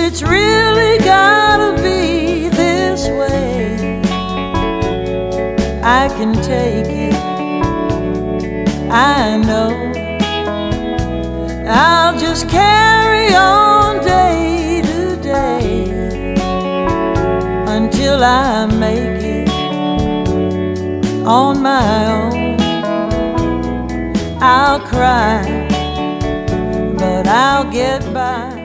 it's really gotta be this way. I can take it, I know. I'll just carry on day to day until I make it on my own. I'll cry, but I'll get by.